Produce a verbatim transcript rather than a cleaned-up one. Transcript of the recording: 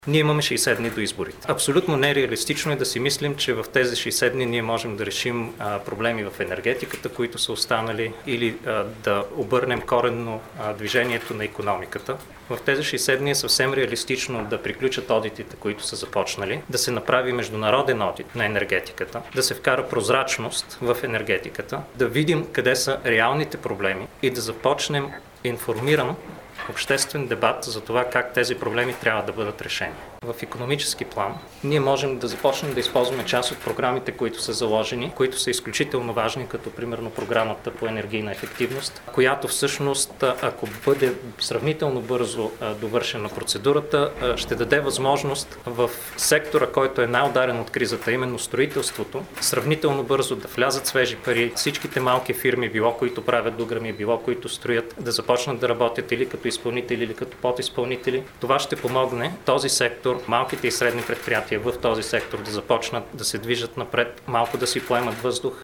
Ние имаме шейсет дни до изборите. Абсолютно нереалистично е да си мислим, че в тези шейсет дни ние можем да решим а, проблеми в енергетиката, които са останали, или а, да обърнем коренно а, движението на икономиката. В тези шейсет дни е съвсем реалистично да приключат одитите, които са започнали, да се направи международен одит на енергетиката, да се вкара прозрачност в енергетиката, да видим къде са реалните проблеми и да започнем информиран обществен дебат за това как тези проблеми трябва да бъдат решени. В икономически план ние можем да започнем да използваме част от програмите, които са заложени, които са изключително важни, като примерно програмата по енергийна ефективност, която всъщност, ако бъде сравнително бързо довършена процедурата, ще даде възможност в сектора, който е най-ударен от кризата, именно строителството, сравнително бързо да влязат свежи пари, всичките малки фирми, било които правят дограми, било които строят, да започнат да работят или като изпълнители, или като подизпълнители. Това ще помогне този сектор, малките и средни предприятия в този сектор да започнат да се движат напред, малко да си поемат въздух